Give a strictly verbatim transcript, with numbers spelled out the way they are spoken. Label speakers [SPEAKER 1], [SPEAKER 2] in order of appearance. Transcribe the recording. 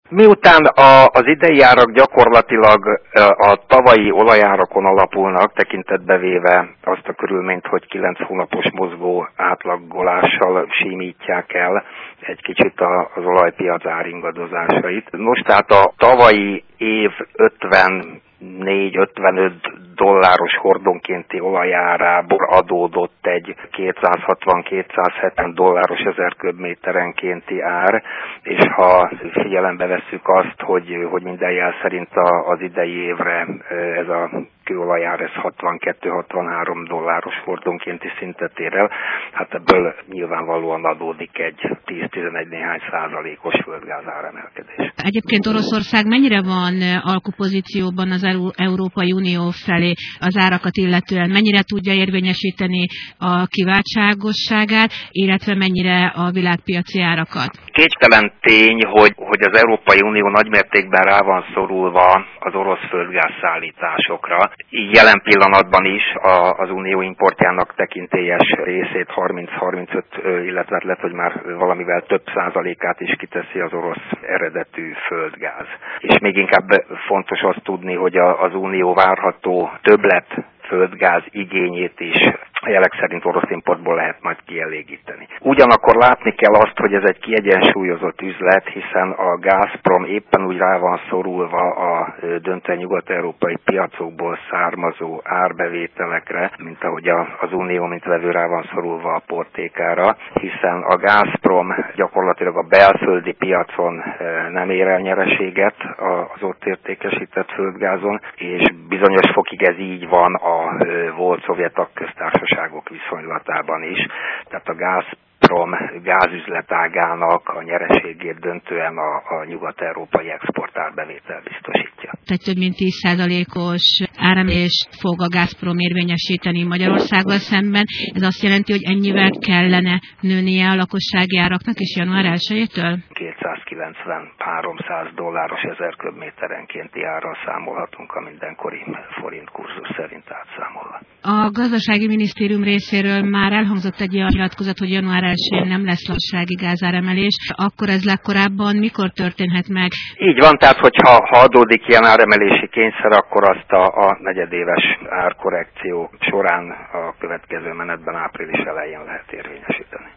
[SPEAKER 1] Miután a, az idei árak gyakorlatilag a tavalyi olajárakon alapulnak, tekintetbe véve azt a körülményt, hogy kilenc hónapos mozgó átlagolással simítják el egy kicsit az olajpiac áringadozásait. Most tehát a tavalyi év ötvennégy ötvenöt dolláros hordonkénti olajárából adódott egy kétszázhatvan-kétszázhetven dolláros ezer köbméterenkénti ár, és ha figyelembe vesszük azt, hogy, hogy minden jel szerint a, az idei évre ez a kőolajár ez hatvankettő-hatvanhárom dolláros hordonkénti szintet ér el, hát ebből nyilvánvalóan adódik egy tíz-tizenegy néhány százalékos földgázár emelkedés.
[SPEAKER 2] Egyébként Oroszország mennyire van alkupozícióban az Európai Unió felé az árakat illetően? Mennyire tudja érvényesíteni a kiváltságosságát, illetve mennyire a világpiaci árakat?
[SPEAKER 1] Kétségtelen tény, hogy, hogy az Európai Unió nagymértékben rá van szorulva az orosz földgáz szállításokra. Jelen pillanatban is az unió importjának tekintélyes részét harminc-harmincöt, illetve lehet, hogy már valamivel több százalékát is kiteszi az orosz eredetű földgáz. És még inkább fontos azt tudni, hogy az unió várható többlet földgáz igényét is a jelek szerint orosz importból lehet majd kielégíteni. Ugyanakkor látni kell azt, hogy ez egy kiegyensúlyozott üzlet, hiszen a Gazprom éppen úgy rá van szorulva a döntően nyugat-európai piacokból származó árbevételekre, mint ahogy az Unió, mint vevő rá van szorulva a portékára, hiszen a Gazprom gyakorlatilag a belföldi piacon nem ér el nyereséget az ott értékesített földgázon, és bizonyos fokig ez így van a volt szovjet tagköztársaságok viszonylatában is. Tehát a Gazprom gázüzletágának a nyereségét döntően a, a nyugat-európai exportárbevétel biztosítja.
[SPEAKER 2] Tehát több mint tíz százalékos áremelést fog a Gazprom érvényesíteni Magyarországgal szemben. Ez azt jelenti, hogy ennyivel kellene nőnie a lakossági áraknak is január elsejétől?
[SPEAKER 1] kétszázkilencven-háromszáz dolláros ezer köbméterenkénti árral számolhatunk a mindenkori forint kurzus szerint átszámolva.
[SPEAKER 2] A gazdasági minisztérium részéről már elhangzott egy olyan nyilatkozat, hogy január elsején nem lesz lakossági gázáremelés. Akkor ez legkorábban mikor történhet meg?
[SPEAKER 1] Így van, tehát hogyha ha adódik ilyen áremelési kényszer, akkor azt a, a negyedéves árkorrekció során a következő menetben április elején lehet érvényesíteni.